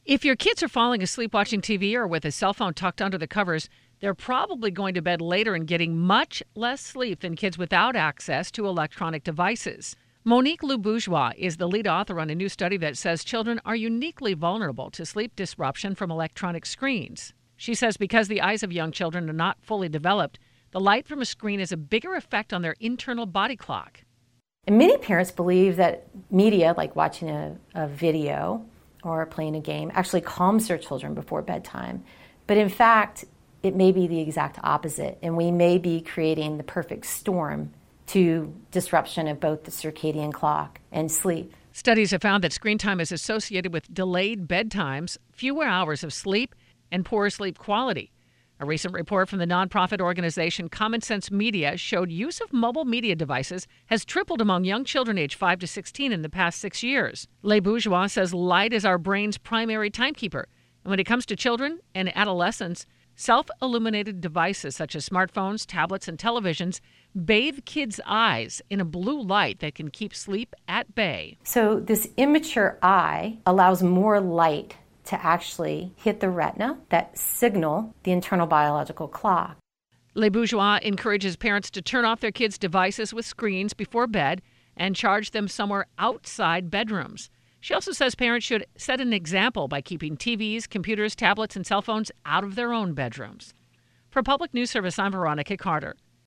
If your kids are falling asleep watching TV or with a cell phone tucked under the covers, they're probably going to bed later and getting much less sleep than kids without access to electronic devices. Monique Loubourgeois is the lead author on a new study that says children are uniquely vulnerable to sleep disruption from electronic screens. She says because the eyes of young children are not fully developed, the light from a screen has a bigger effect on their internal body clock. And many parents believe that media, like watching a video or playing a game, actually calms their children before bedtime. But in fact, it may be the exact opposite, and we may be creating the perfect storm to disruption of both the circadian clock and sleep. Studies have found that screen time is associated with delayed bedtimes, fewer hours of sleep, and poorer sleep quality. A recent report from the nonprofit organization Common Sense Media showed use of mobile media devices has tripled among young children aged 5 to 16 in the past 6 years. Loubourgeois says light is our brain's primary timekeeper. And when it comes to children and adolescents, self-illuminated devices such as smartphones, tablets, and televisions bathe kids' eyes in a blue light that can keep sleep at bay. So this immature eye allows more light to actually hit the retina that signal the internal biological clock. Loubourgeois encourages parents to turn off their kids' devices with screens before bed and charge them somewhere outside bedrooms. She also says parents should set an example by keeping TVs, computers, tablets, and cell phones out of their own bedrooms. For Public News Service, I'm Veronica Carter.